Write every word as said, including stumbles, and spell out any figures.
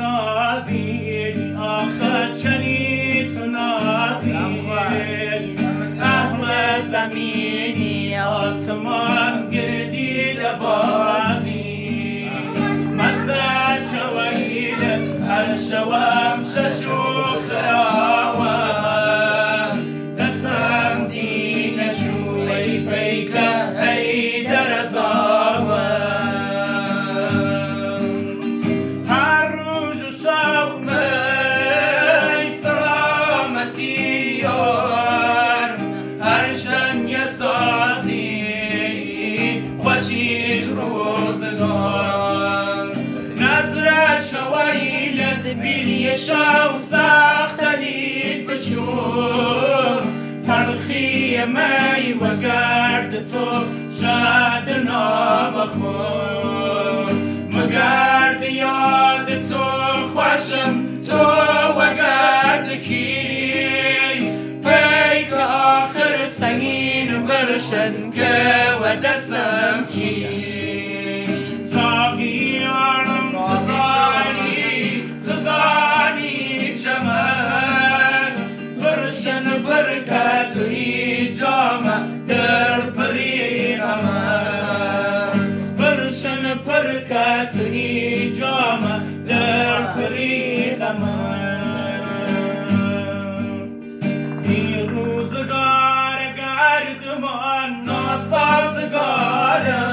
نازی آخه چنی تو نازی اهل زمینی آسمان گردی لبازی مثل چویل هر شوام ششو خراوه دستم دی نشوی پیکه ای درزاوه هر روز و شب می سلامتی یار هر شن سازی خوشی روزگار نظر شویلت بیلی شو سخت لید بچور تلخی می و گرد تو شاد نام خور مگرد یاد تو خوشم تو و گرد کی پیک آخر سنگین برشن که و دستم چی زاگیانم تزانی تزانی چمن برشن برکت و ایجام در پری امان برشن برکت و ایجام در پری امان این روزگار گردمان ناسازگارم